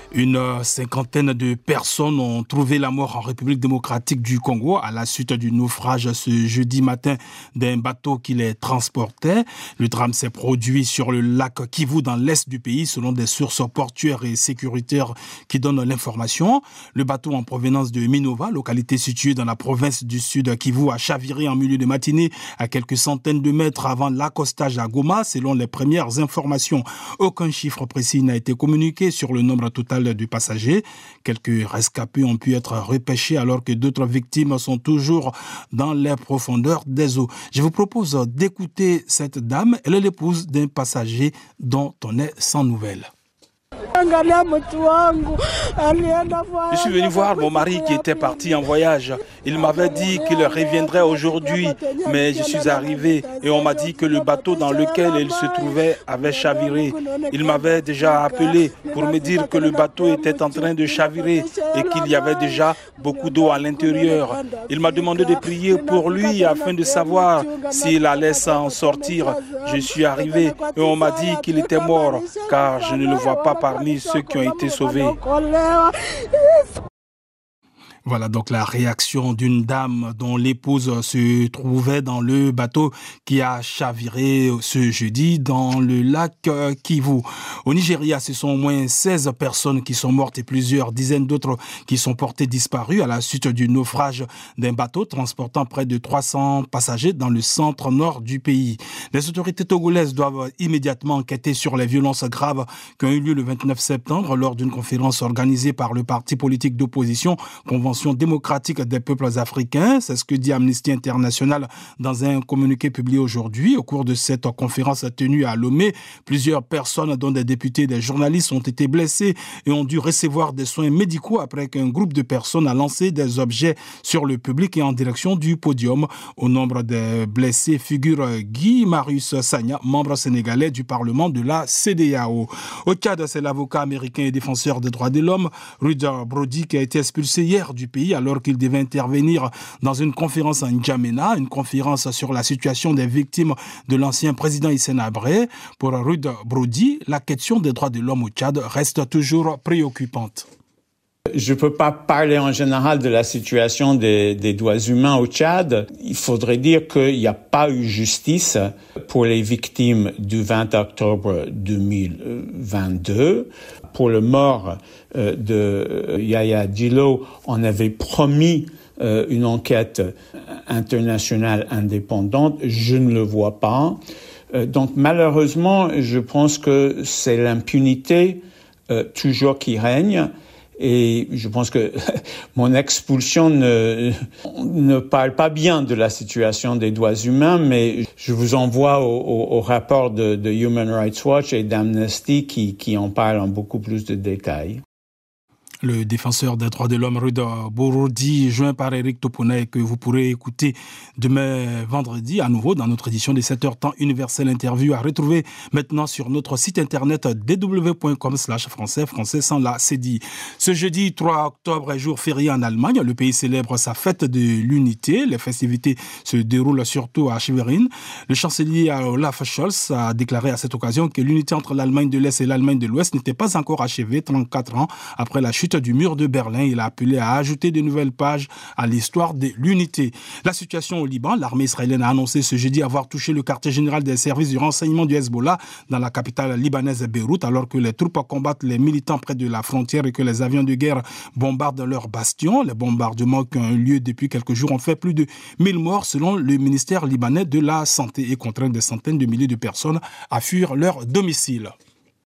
Une cinquantaine de personnes ont trouvé la mort en République démocratique du Congo à la suite du naufrage ce jeudi matin d'un bateau qui les transportait. Le drame s'est produit sur le lac Kivu dans l'est du pays selon des sources portuaires et sécuritaires qui donnent l'information. Le bateau en provenance de Minova, localité située dans la province du sud Kivu, a chaviré en milieu de matinée à quelques centaines de mètres avant l'accostage à Goma selon les premières informations. Aucun chiffre précis n'a été communiqué sur le nombre total de passagers. Quelques rescapés ont pu être repêchés alors que d'autres victimes sont toujours dans les profondeurs des eaux. Je vous propose d'écouter cette dame. Elle est l'épouse d'un passager dont on est sans nouvelles. Je suis venu voir mon mari qui était parti en voyage. Il m'avait dit qu'il reviendrait aujourd'hui, mais je suis arrivé et on m'a dit que le bateau dans lequel il se trouvait avait chaviré. Il m'avait déjà appelé pour me dire que le bateau était en train de chavirer et qu'il y avait déjà beaucoup d'eau à l'intérieur. Il m'a demandé de prier pour lui afin de savoir s'il allait s'en sortir. Je suis arrivé et on m'a dit qu'il était mort car je ne le vois pas parmi ceux qui ont été sauvés. Voilà donc la réaction d'une dame dont l'épouse se trouvait dans le bateau qui a chaviré ce jeudi dans le lac Kivu. Au Nigeria, ce sont au moins 16 personnes qui sont mortes et plusieurs dizaines d'autres qui sont portées disparues à la suite du naufrage d'un bateau transportant près de 300 passagers dans le centre nord du pays. Les autorités togolaises doivent immédiatement enquêter sur les violences graves qui ont eu lieu le 29 septembre lors d'une conférence organisée par le parti politique d'opposition Convention démocratique des peuples africains. C'est ce que dit Amnesty International dans un communiqué publié aujourd'hui. Au cours de cette conférence tenue à Lomé, plusieurs personnes, dont des députés et des journalistes, ont été blessées et ont dû recevoir des soins médicaux après qu'un groupe de personnes a lancé des objets sur le public et en direction du podium. Au nombre des blessés figure Guy Marius Sagna, membre sénégalais du Parlement de la CEDEAO. Au Tchad, c'est l'avocat américain et défenseur des droits de l'homme, Rudy Brody, qui a été expulsé hier du pays alors qu'il devait intervenir dans une conférence en N'Djamena, une conférence sur la situation des victimes de l'ancien président Hissène Habré. Pour Rudy Brody, la question des droits de l'homme au Tchad reste toujours préoccupante. Je ne peux pas parler en général de la situation des droits humains au Tchad. Il faudrait dire qu'il n'y a pas eu justice pour les victimes du 20 octobre 2022. Pour le mort de Yaya Dillo, on avait promis une enquête internationale indépendante. Je ne le vois pas. Donc malheureusement, je pense que c'est l'impunité toujours qui règne. Et je pense que mon expulsion ne parle pas bien de la situation des droits humains, mais je vous envoie au rapport de Human Rights Watch et d'Amnesty qui en parlent en beaucoup plus de détails. Le défenseur des droits de l'homme Rudy Brody, joint par Eric Toponay, que vous pourrez écouter demain vendredi à nouveau dans notre édition de 7h temps universel interview à retrouver maintenant sur notre site internet www.com/français sans la cédille. Ce jeudi 3 octobre est jour férié en Allemagne. Le pays célèbre sa fête de l'unité. Les festivités se déroulent surtout à Schwerin. Le chancelier Olaf Scholz a déclaré à cette occasion que l'unité entre l'Allemagne de l'Est et l'Allemagne de l'Ouest n'était pas encore achevée 34 ans après la chute du mur de Berlin. Il a appelé à ajouter de nouvelles pages à l'histoire de l'unité. La situation au Liban, l'armée israélienne a annoncé ce jeudi avoir touché le quartier général des services du renseignement du Hezbollah dans la capitale libanaise Beyrouth, alors que les troupes combattent les militants près de la frontière et que les avions de guerre bombardent leurs bastions. Les bombardements qui ont eu lieu depuis quelques jours ont fait plus de 1000 morts selon le ministère libanais de la Santé et contraint des centaines de milliers de personnes à fuir leur domicile.